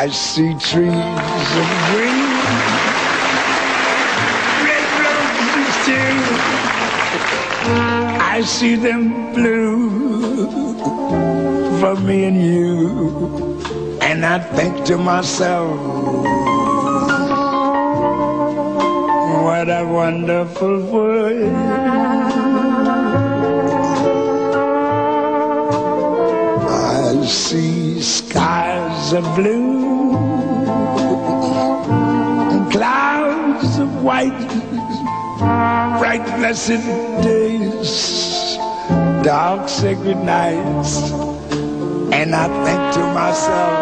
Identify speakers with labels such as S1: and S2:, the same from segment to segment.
S1: I see trees of green, red roses too. I see them blue for me and you. And I think to myself, what a wonderful world. I see skies of blue and clouds of white, bright blessed days, dark sacred nights. And I think to myself,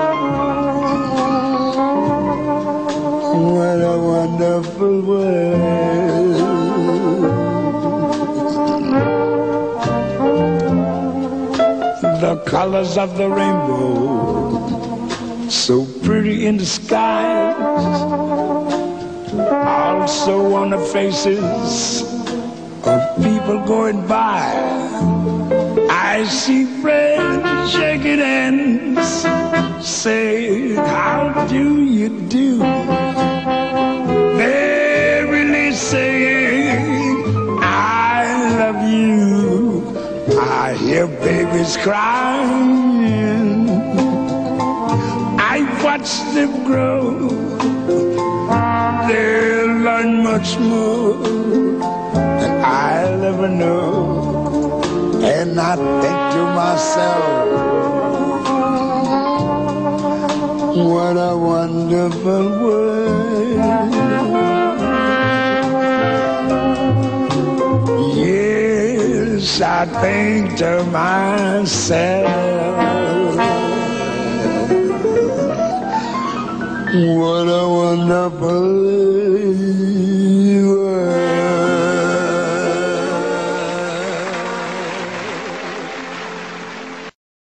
S1: what a wonderful world. The colors of the rainbow, so pretty in the skies, also on the faces of people going by. I see friends shaking hands, say, how do you do? They're really saying, I love you. I hear babies crying. I watch them grow. They'll learn much more than I'll ever know. And I think to myself, what a wonderful world. Yes, I think to myself, what a wonderful world.